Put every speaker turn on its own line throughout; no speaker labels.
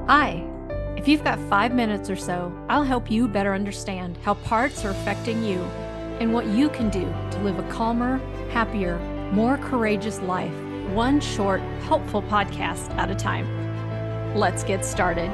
Hi. If you've got 5 minutes or so, I'll help you better understand how parts are affecting you and what you can do to live a calmer, happier, more courageous life, one short, helpful podcast at a time. Let's get started.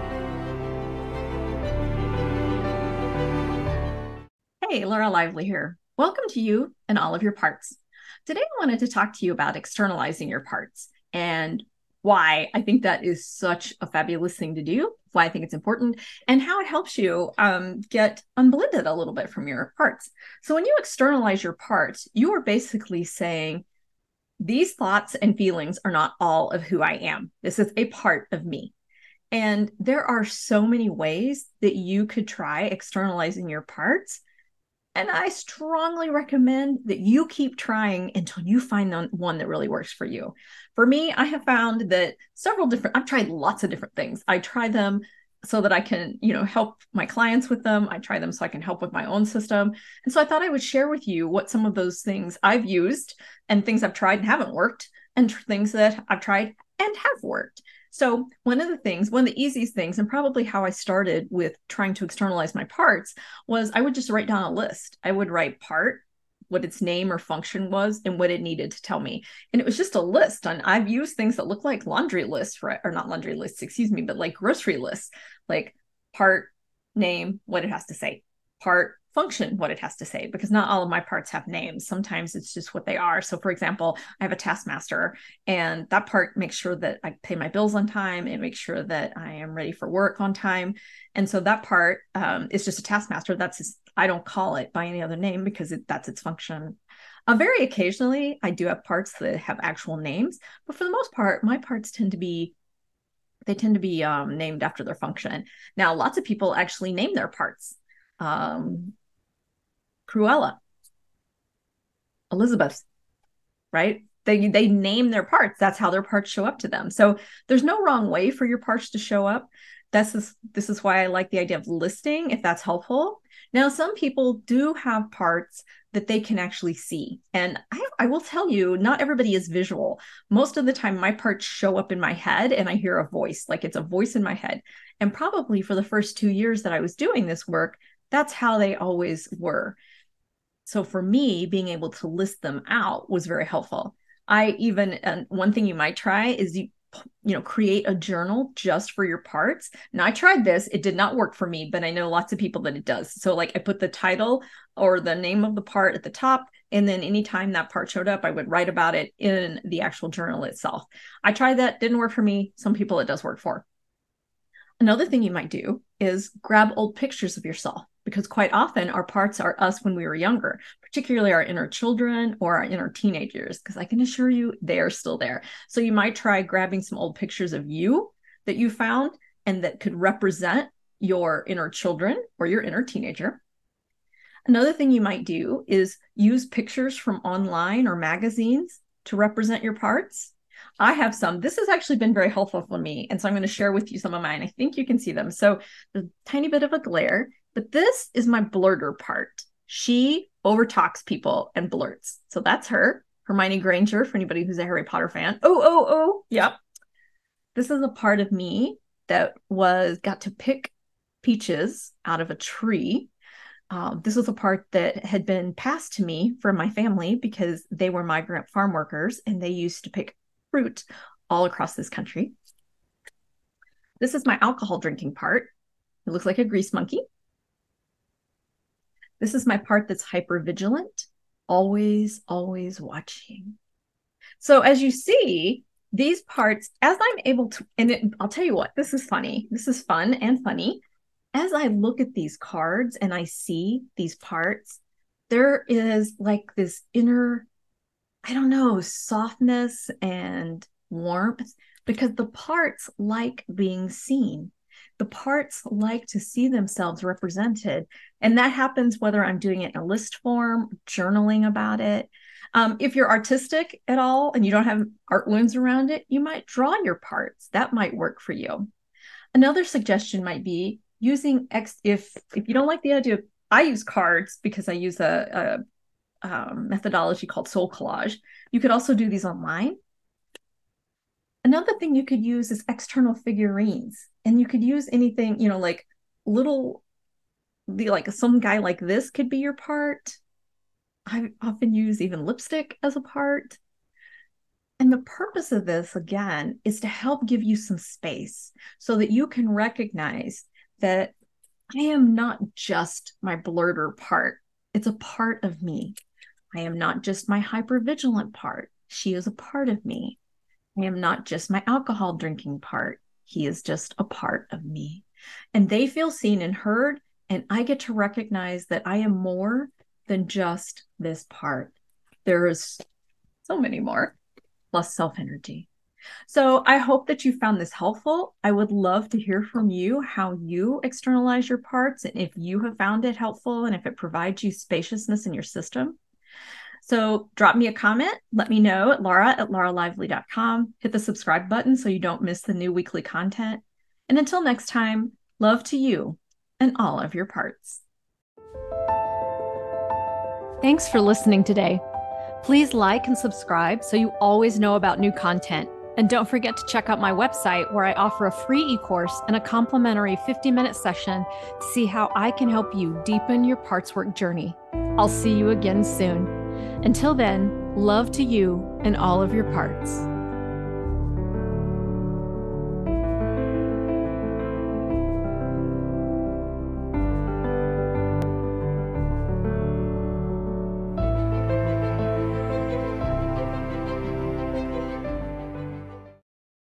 Hey, Laura Lively here. Welcome to you and all of your parts. Today, I wanted to talk to you about externalizing your parts and why I think that is such a fabulous thing to do, why I think it's important, and how it helps you get unblended a little bit from your parts. So when you externalize your parts, you are basically saying, these thoughts and feelings are not all of who I am. This is a part of me. And there are so many ways that you could try externalizing your parts. And I strongly recommend that you keep trying until you find one that really works for you. For me, I have found that I've tried lots of different things. I try them so that I can, help my clients with them. I try them so I can help with my own system. And so I thought I would share with you what some of those things I've used and things I've tried and haven't worked, and things that I've tried and have worked. So one of the easiest things, and probably how I started with trying to externalize my parts, was I would just write down a list. I would write part, what its name or function was, and what it needed to tell me. And it was just a list. And I've used things that look like laundry lists, right? Or not laundry lists, excuse me, but like grocery lists, like part, name, what it has to say, part, function, what it has to say, because not all of my parts have names. Sometimes it's just what they are. So for example, I have a taskmaster, and that part makes sure that I pay my bills on time. It makes sure that I am ready for work on time. And so that part is just a taskmaster. I don't call it by any other name because that's its function. Very occasionally, I do have parts that have actual names, but for the most part, my parts tend to be named after their function. Now, lots of people actually name their parts. Cruella, Elizabeth, right? They name their parts. That's how their parts show up to them. So there's no wrong way for your parts to show up. This is why I like the idea of listing, if that's helpful. Now, some people do have parts that they can actually see. And I will tell you, not everybody is visual. Most of the time, my parts show up in my head and I hear a voice, like it's a voice in my head. And probably for the first 2 years that I was doing this work, that's how they always were. So for me, being able to list them out was very helpful. And one thing you might try is create a journal just for your parts. Now I tried this, it did not work for me, but I know lots of people that it does. So like I put the title or the name of the part at the top, and then anytime that part showed up, I would write about it in the actual journal itself. I tried that, didn't work for me. Some people it does work for. Another thing you might do is grab old pictures of yourself, because quite often our parts are us when we were younger, particularly our inner children or our inner teenagers, because I can assure you they are still there. So you might try grabbing some old pictures of you that you found and that could represent your inner children or your inner teenager. Another thing you might do is use pictures from online or magazines to represent your parts. I have some. This has actually been very helpful for me. And so I'm going to share with you some of mine. I think you can see them. So there's a tiny bit of a glare, but this is my blurter part. She overtalks people and blurts. So that's her, Hermione Granger, for anybody who's a Harry Potter fan. Oh, yep. This is a part of me that got to pick peaches out of a tree. This was a part that had been passed to me from my family because they were migrant farm workers and they used to pick fruit all across this country. This is my alcohol drinking part. It looks like a grease monkey. This is my part that's hyper vigilant, always watching. So as you see, these parts, as I'm able to, I'll tell you what, this is funny. This is fun and funny. As I look at these cards and I see these parts, there is like this inner, I don't know, softness and warmth, because the parts like being seen. The parts like to see themselves represented. And that happens whether I'm doing it in a list form, journaling about it. If you're artistic at all and you don't have art wounds around it, you might draw your parts. That might work for you. Another suggestion might be using if you don't like the idea, I use cards because I use a methodology called soul collage. You could also do these online. Another thing you could use is external figurines. And you could use anything, like little, like some guy like this could be your part. I often use even lipstick as a part. And the purpose of this, again, is to help give you some space so that you can recognize that I am not just my blurter part. It's a part of me. I am not just my hypervigilant part. She is a part of me. I am not just my alcohol drinking part. He is just a part of me. And they feel seen and heard, and I get to recognize that I am more than just this part. There is so many more, plus self-energy. So I hope that you found this helpful. I would love to hear from you how you externalize your parts and if you have found it helpful and if it provides you spaciousness in your system. So drop me a comment. Let me know at laura@lauralively.com. Hit the subscribe button so you don't miss the new weekly content. And until next time, love to you and all of your parts. Thanks for listening today. Please like and subscribe so you always know about new content. And don't forget to check out my website where I offer a free e-course and a complimentary 50-minute session to see how I can help you deepen your parts work journey. I'll see you again soon. Until then, love to you and all of your parts.